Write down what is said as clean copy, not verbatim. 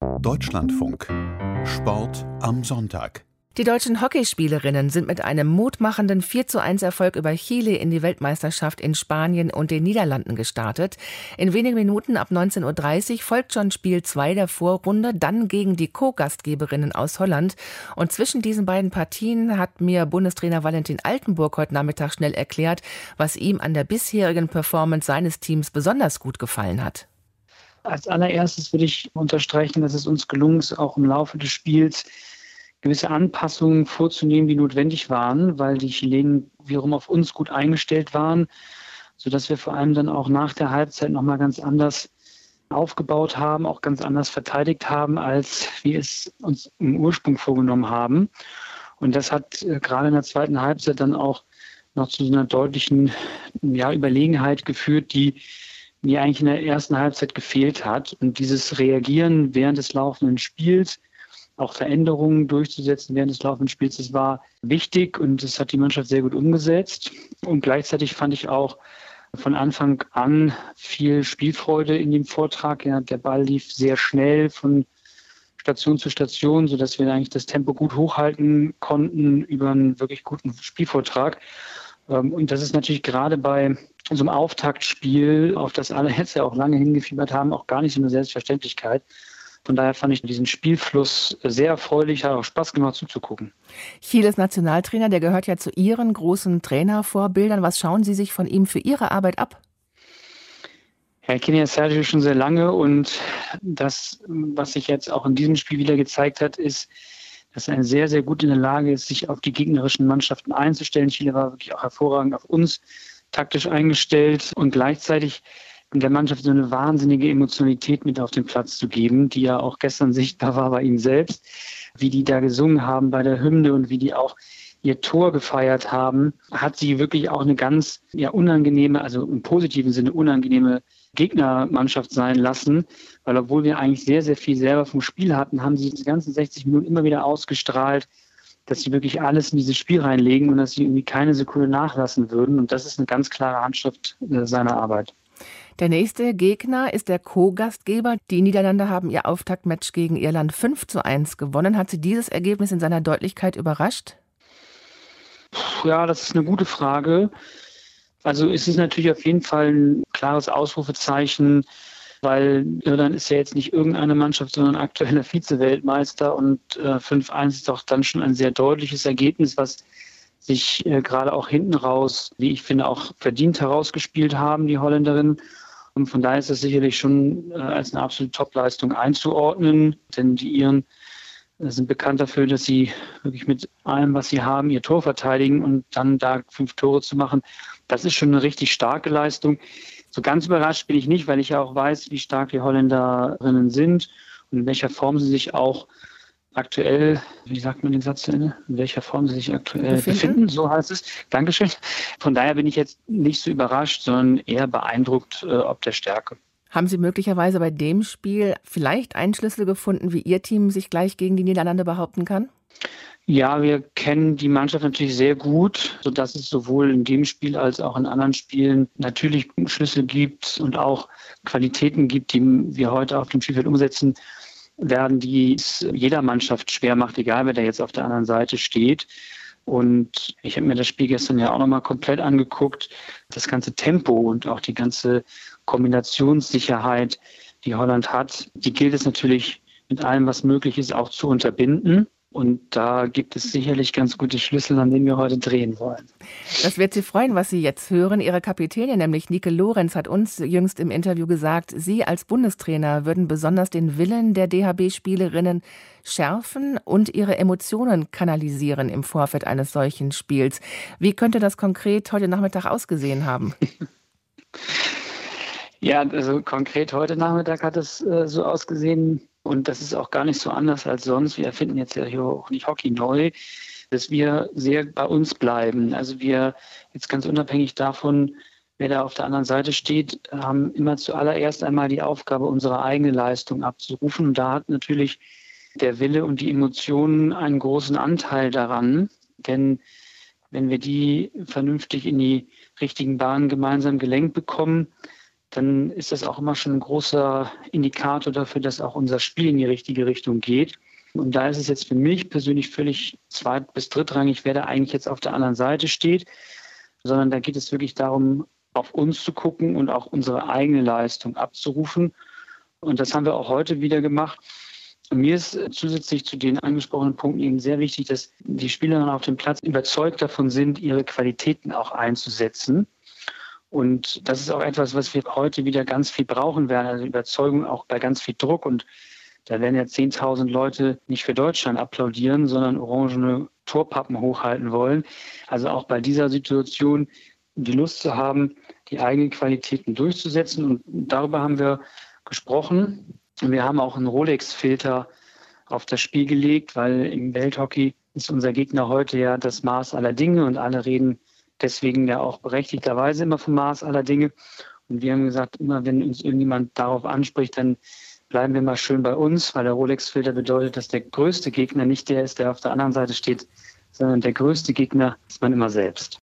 Deutschlandfunk. Sport am Sonntag. Die deutschen Hockeyspielerinnen sind mit einem mutmachenden 4:1 Erfolg über Chile in die Weltmeisterschaft in Spanien und den Niederlanden gestartet. In wenigen Minuten ab 19:30 Uhr folgt schon Spiel 2 der Vorrunde, dann gegen die Co-Gastgeberinnen aus Holland. Und zwischen diesen beiden Partien hat mir Bundestrainer Valentin Altenburg heute Nachmittag schnell erklärt, was ihm an der bisherigen Performance seines Teams besonders gut gefallen hat. Als allererstes würde ich unterstreichen, dass es uns gelungen ist, auch im Laufe des Spiels gewisse Anpassungen vorzunehmen, die notwendig waren, weil die Chilenen wiederum auf uns gut eingestellt waren, sodass wir vor allem dann auch nach der Halbzeit nochmal ganz anders aufgebaut haben, auch ganz anders verteidigt haben, als wir es uns im Ursprung vorgenommen haben. Und das hat gerade in der zweiten Halbzeit dann auch noch zu so einer deutlichen Überlegenheit geführt, die mir eigentlich in der ersten Halbzeit gefehlt hat. Und dieses Reagieren während des laufenden Spiels, auch Veränderungen durchzusetzen während des laufenden Spiels, das war wichtig und das hat die Mannschaft sehr gut umgesetzt. Und gleichzeitig fand ich auch von Anfang an viel Spielfreude in dem Vortrag. Ja, der Ball lief sehr schnell von Station zu Station, sodass wir eigentlich das Tempo gut hochhalten konnten über einen wirklich guten Spielvortrag. Und das ist natürlich gerade bei so einem Auftaktspiel, auf das alle jetzt ja auch lange hingefiebert haben, auch gar nicht so eine Selbstverständlichkeit. Von daher fand ich diesen Spielfluss sehr erfreulich, hat auch Spaß gemacht zuzugucken. Chiles Nationaltrainer, der gehört ja zu Ihren großen Trainervorbildern. Was schauen Sie sich von ihm für Ihre Arbeit ab? Ja, ich kenne ja Sergio schon sehr lange und das, was sich jetzt auch in diesem Spiel wieder gezeigt hat, ist, dass er sehr, sehr gut in der Lage ist, sich auf die gegnerischen Mannschaften einzustellen. Chile war wirklich auch hervorragend auf uns taktisch eingestellt und gleichzeitig der Mannschaft so eine wahnsinnige Emotionalität mit auf den Platz zu geben, die ja auch gestern sichtbar war bei ihm selbst, wie die da gesungen haben bei der Hymne und wie die auch ihr Tor gefeiert haben, hat sie wirklich auch eine ganz unangenehme, also im positiven Sinne unangenehme Gegnermannschaft sein lassen, weil obwohl wir eigentlich sehr, sehr viel selber vom Spiel hatten, haben sie die ganzen 60 Minuten immer wieder ausgestrahlt, dass sie wirklich alles in dieses Spiel reinlegen und dass sie irgendwie keine Sekunde nachlassen würden. Und das ist eine ganz klare Handschrift seiner Arbeit. Der nächste Gegner ist der Co-Gastgeber. Die Niederlande haben ihr Auftaktmatch gegen Irland 5:1 gewonnen. Hat Sie dieses Ergebnis in seiner Deutlichkeit überrascht? Ja, das ist eine gute Frage. Also es ist natürlich auf jeden Fall ein klares Ausrufezeichen, weil Irland ist ja jetzt nicht irgendeine Mannschaft, sondern aktueller Vize-Weltmeister und 5:1 ist doch dann schon ein sehr deutliches Ergebnis, was sich gerade auch hinten raus, wie ich finde, auch verdient herausgespielt haben, die Holländerinnen. Und von daher ist das sicherlich schon als eine absolute Topleistung einzuordnen, denn die Iren sind bekannt dafür, dass sie wirklich mit allem, was sie haben, ihr Tor verteidigen und dann da 5 Tore zu machen. Das ist schon eine richtig starke Leistung. So ganz überrascht bin ich nicht, weil ich ja auch weiß, wie stark die Holländerinnen sind und in welcher Form sie sich auch aktuell, wie sagt man den Satz zu Ende? In welcher Form sie sich aktuell befinden, so heißt es. Dankeschön. Von daher bin ich jetzt nicht so überrascht, sondern eher beeindruckt ob der Stärke. Haben Sie möglicherweise bei dem Spiel vielleicht einen Schlüssel gefunden, wie Ihr Team sich gleich gegen die Niederlande behaupten kann? Ja, wir kennen die Mannschaft natürlich sehr gut, sodass es sowohl in dem Spiel als auch in anderen Spielen natürlich Schlüssel gibt und auch Qualitäten gibt, die wir heute auf dem Spielfeld umsetzen werden, die es jeder Mannschaft schwer macht, egal wer da jetzt auf der anderen Seite steht. Und ich habe mir das Spiel gestern ja auch nochmal komplett angeguckt. Das ganze Tempo und auch die ganze Kombinationssicherheit, die Holland hat, die gilt es natürlich mit allem, was möglich ist, auch zu unterbinden. Und da gibt es sicherlich ganz gute Schlüssel, an denen wir heute drehen wollen. Das wird Sie freuen, was Sie jetzt hören. Ihre Kapitänin, nämlich Nike Lorenz, hat uns jüngst im Interview gesagt, Sie als Bundestrainer würden besonders den Willen der DHB-Spielerinnen schärfen und ihre Emotionen kanalisieren im Vorfeld eines solchen Spiels. Wie könnte das konkret heute Nachmittag ausgesehen haben? Ja, also konkret heute Nachmittag hat es so ausgesehen, und das ist auch gar nicht so anders als sonst. Wir erfinden jetzt ja hier auch nicht Hockey neu, dass wir sehr bei uns bleiben. Also wir jetzt ganz unabhängig davon, wer da auf der anderen Seite steht, haben immer zuallererst einmal die Aufgabe, unsere eigene Leistung abzurufen. Und da hat natürlich der Wille und die Emotionen einen großen Anteil daran. Denn wenn wir die vernünftig in die richtigen Bahnen gemeinsam gelenkt bekommen, dann ist das auch immer schon ein großer Indikator dafür, dass auch unser Spiel in die richtige Richtung geht. Und da ist es jetzt für mich persönlich völlig zweit- bis drittrangig, wer da eigentlich jetzt auf der anderen Seite steht, sondern da geht es wirklich darum, auf uns zu gucken und auch unsere eigene Leistung abzurufen. Und das haben wir auch heute wieder gemacht. Und mir ist zusätzlich zu den angesprochenen Punkten eben sehr wichtig, dass die Spielerinnen auf dem Platz überzeugt davon sind, ihre Qualitäten auch einzusetzen. Und das ist auch etwas, was wir heute wieder ganz viel brauchen werden, also Überzeugung auch bei ganz viel Druck. Und da werden ja 10.000 Leute nicht für Deutschland applaudieren, sondern orangene Torpappen hochhalten wollen. Also auch bei dieser Situation die Lust zu haben, die eigenen Qualitäten durchzusetzen. Und darüber haben wir gesprochen. Wir haben auch einen Rolex-Filter auf das Spiel gelegt, weil im Welthockey ist unser Gegner heute ja das Maß aller Dinge und alle reden deswegen ja auch berechtigterweise immer vom Maß aller Dinge. Und wir haben gesagt, immer wenn uns irgendjemand darauf anspricht, dann bleiben wir mal schön bei uns, weil der Rolex-Filter bedeutet, dass der größte Gegner nicht der ist, der auf der anderen Seite steht, sondern der größte Gegner ist man immer selbst.